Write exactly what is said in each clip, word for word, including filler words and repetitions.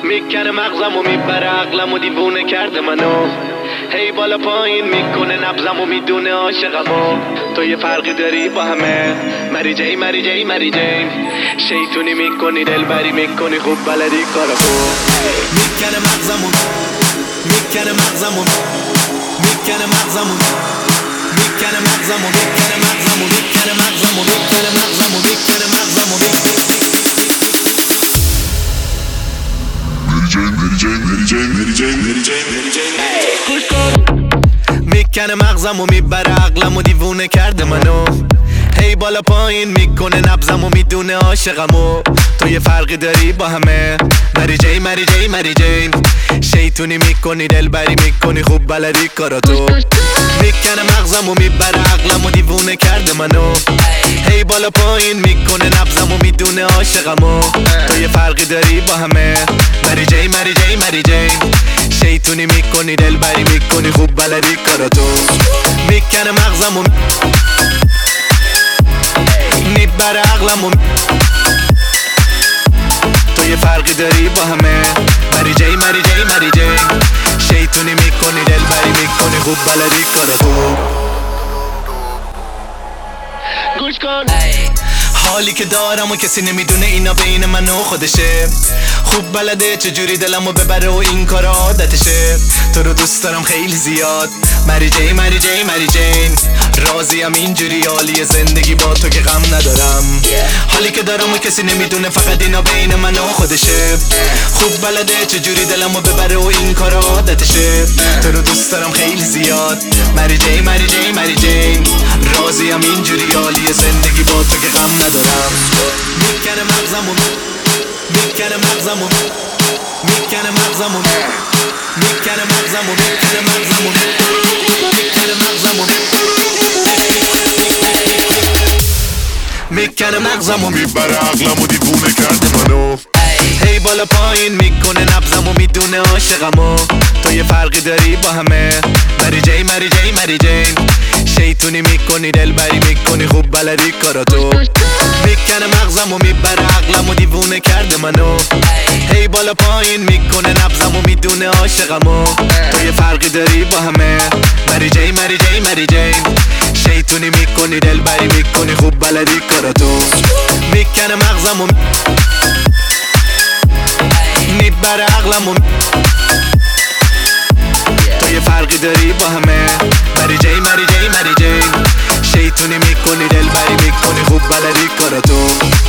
میکنه مغزم و میبره عقلم و دیوونه کرده منو، هی بالا پایین میکنه نبزم و میدونه عاشقمو. تو یه فرقی داری با همه، مری جی مری جی مری جی، شیطونی میکنی دلبری میکنی خوب بلدی کارمو. میکنه مغزمو میکنه مغزمو میکنه مغزمو میکنه مغزمو میکنه مغزمو میکنه مغزمو میکنه مغزمو میکنه مغزمو مری جی مری جی مری جی مری جی مری جی. میکنه مغزمو میبره عقلمو دیوونه کرده منو، هی بالا پایین میکنه نبزمو میدونه عاشقمو. تو یه فرقی داری با همه، مری جی مری جی مری جی، شیطونی میکنی دلبری میکنی خوب بلدی کاراتو. میکنه مغزمو میبره عقلمو دیوونه کرده منو، هی بالا پایین میکنه نبزمو میدونه عاشقمو. تو یه فرقی داری با همه، مری جی مری جی مری جی، شیطونی میکنی دلبری میکنی خوب بلدی کاراتو. میکنه مغزمو میبره عقلمو، تو یه فرقی داری با همه، مری جی مری جی مری جی، شیطونی میکنی دلبری میکنی خوب بلدی کاراتو. گوش کن حالی که دارم و کسی نمیدونه اینا بین من و خودشه، خوب بلده چجوری دلمو ببره و این کار عادتشه. تو رو دوست دارم خیلی زیاد، مری جی مری جی مری جین، راضیم اینجوری حالی زندگی با تو که غم ندارم. حالی که دارم و کسی نمیدونه فقط اینا بین من و خودشه، خوب بلده چجوری دلمو ببره و این کار عادتشه. تو رو دوست دارم خیلی زیاد، مری جی مری جی مری جین، راضیم اینجوری حالی زندگی با تو که غم ندارم. میکنه مغزمو میکنه مغزمو میکنه مغزمو میکنه مغزمو میکنه مغزمو میکنه مغزمو میکنه مغزمو میبره عقلمو دیوونه کرده منو، هی بالا پایین میکنه نبزمو میدونه عاشقمو. تو یه فرقی داری با همه، مری جی مری جی مری جی، شیطونی میکنی دلبری میکنی خوب بلدی کاراتو. میکنه مغزمو میبره عقلمو دیوونه کرده منو، هی بالا پایین میکنه نبزمو میدونه عاشقمو. تو یه فرقی داری با همه، مری جی مری جی مری جی، شیطونی میکنی دلبری میکنی خوب بلدی کاراتو. میکنه مغزمو میبره عقلمو، تو یه فرقی داری با همه، مری جی مری جی مری جی، شیطونی میکنی دلبری میکنی خوب بلدی کاراتو.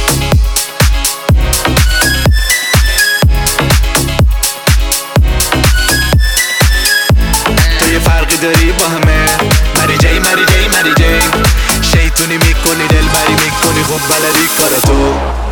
تو یه فرقی داری با همه، مری جی مری جی مری جی، شیطونی میکنی دلبری میکنی خوب بلدی کاراتو.